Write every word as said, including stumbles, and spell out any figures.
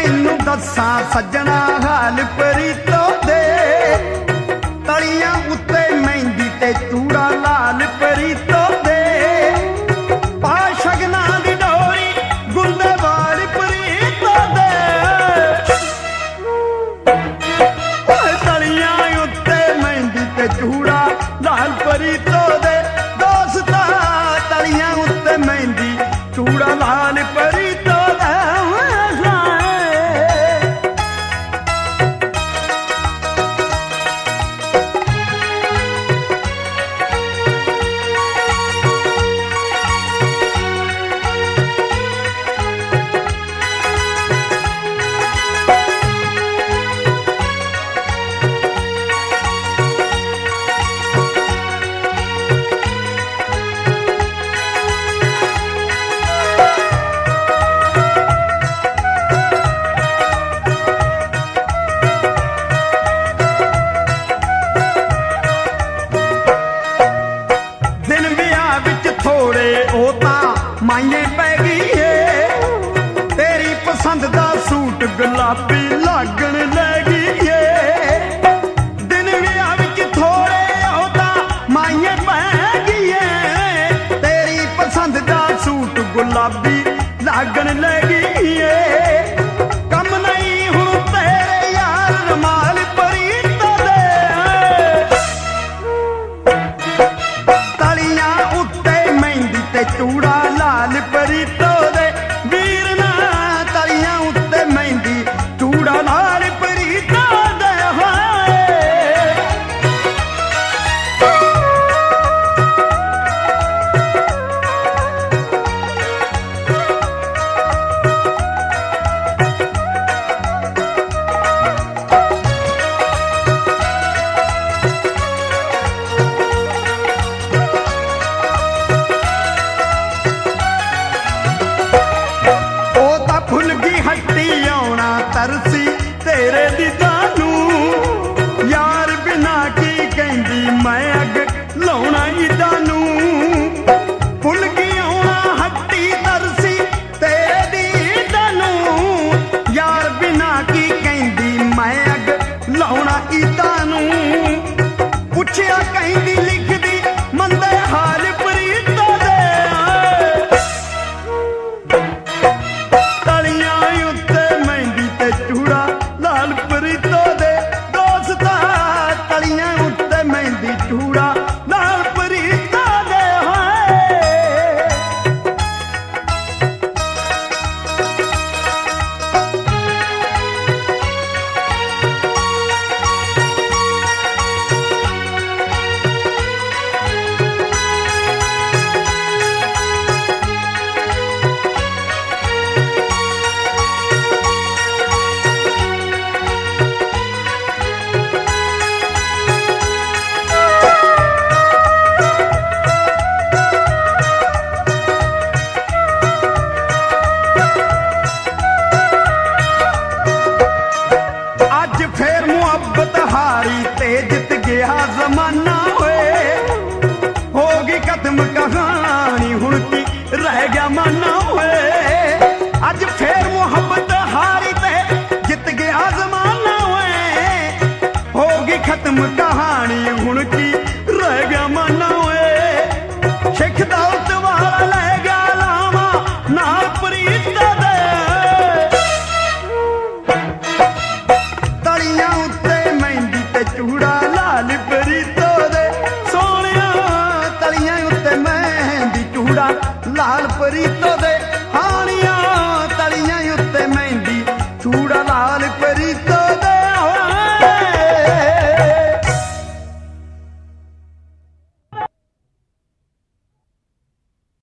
ਤੈਨੂੰ ਦੱਸਾਂ ਸੱਜਣਾ ਹਾਲ ਪ੍ਰੀਤੋ ਦੇ, ਤਲੀਆਂ ਉੱਤੇ ਮਹਿੰਦੀ ਤੇ ਚੂੜਾ ਲਾਲ ਪ੍ਰੀਤੋ ਦੇ, ਪਾ ਸ਼ਗਨਾਂ ਦੀ ਡੋਰੀ ਗੁੰਦੇ ਵਾਲੀ ਪ੍ਰੀਤੋ ਦੇ, ਤਲੀਆਂ ਉੱਤੇ ਮਹਿੰਦੀ ਤੇ ਚੂੜਾ ਲਾਲ ਪ੍ਰੀਤੋ ਦੇ, ਦੋਸਤਾ ਤਲੀਆਂ ਉੱਤੇ ਮਹਿੰਦੀ ਚੂੜਾ ਲਾਲ ਪ੍ਰੀਤੋ ਦੇ। ਮਾਈਏ ਪੈ ਗਈ ਏ ਤੇਰੀ ਪਸੰਦ ਦਾ ਸੂਟ ਗੁਲਾਬੀ ਲੱਗਣ ਲੈ ਗਈ ਏ, ਦਿਨ ਵਿਆਹ ਵਿੱਚ ਥੋੜੇ ਉਹ ਤਾਂ ਮਾਈਏ ਪੈ ਗਈ ਏ ਤੇਰੀ ਪਸੰਦ ਦਾ ਸੂਟ ਗੁਲਾਬੀ ਲੱਗਣ ਲੈ ਗਈ ਏ, ਕੰਮ ਨਹੀਂ ਹੁਣ ਤੇਰੇ ਯਾਰ ਰਮਾਲ ਪ੍ਰੀਤੋ ਦੇ, ਤਲੀਆਂ ਉੱਤੇ ਮਹਿੰਦੀ ਤੇ ਚੂੜਾ ਲਾਲ ਪ੍ਰੀਤੋ ਦੇ, ਵੀਰ ਨਾ ਤਲੀਆਂ ਉੱਤੇ ਮਹਿੰਦੀ ਚੂੜਾ ਲਾਲ ਪ੍ਰੀਤੋ ਦੇ ਹੋਏ। ਹੱਟੀ ਆਉਣਾ ਤਰਸੀ ਤੇਰੇ ਦੀਦਾਂ ਨੂੰ, ਯਾਰ ਬਿਨਾ ਕੀ ਕਹਿੰਦੀ ਮੈਂ ਅੱਗ ਲਾਉਣਾ ਈਦਾਂ ਨੂੰ, ਭੁੱਲ ਗਈ ਆਉਣਾ ਹੱਟੀ ਤਰਸੀ ਤੇਰੇ ਦੀਦਾਂ ਨੂੰ, ਯਾਰ ਬਿਨਾ ਕੀ ਕਹਿੰਦੀ ਮੈਂ ਅੱਗ ਲਾਉਣਾ ਈਦਾਂ ਨੂੰ, ਪੁੱਛਿਆ ਕਹਿੰਦੀ ਲਿਖਦੀ ਮੰਦੇ ਹਾਲ ਪ੍ਰੀਤੋ ਦੇ, ਚੂੜਾ ਲਾਲ ਪ੍ਰੀਤੋ ਦੇ, ਦੋਸਤਾ ਤਲੀਆਂ ਉੱਤੇ ਮਹਿੰਦੀ ਚੂੜਾ ਲਾਲ ਪ੍ਰੀਤੋ ਦੇ ਹੋਏ। ਫੇਰ ਮੁਹੱਬਤ ਹਾਰੀ ਤੇ ਜਿੱਤ ਗਿਆ ਜ਼ਮਾਨਾ ਹੋਏ, ਹੋ ਗਈ ਖਤਮ ਕਹਾਣੀ ਹੁਣ ਕੀ ਰਹਿ ਗਿਆ ਮਾਨਾ ਹੋਏ, ਅੱਜ ਫੇਰ ਮੁਹੱਬਤ ਹਾਰੀ ਤੇ ਜਿੱਤ ਗਿਆ ਜ਼ਮਾਨਾ ਹੋਏ, ਹੋ ਗਈ ਖਤਮ ਕਹਾਣੀ ਹੁਣ ਕੀ ਰਹਿ ਗਿਆ ਮਾਨਾ ਹੋਏ, ਸਿੱਖ ਦੌਲਤ ਵਾਲਾ ਲੈ ਗਿਆ ਲਾਵਾਂ ਨਾਲ ਪ੍ਰੀਤੋ ਦੇ, ਤਲੀਆਂ ਉੱਤੇ ਮਹਿੰਦੀ ਤੇ ਚੂੜਾ ਲਾਲ ਪ੍ਰੀਤੋ ਦੇ, ਸੋਹਣਿਆ ਤਲੀਆਂ ਉੱਤੇ ਮਹਿੰਦੀ ਚੂੜਾ ਲਾਲ ਪ੍ਰੀਤੋ ਦੇ, ਹਾਣੀਆਂ ਤਲੀਆਂ ਉੱਤੇ ਮਹਿੰਦੀ ਚੂੜਾ ਲਾਲ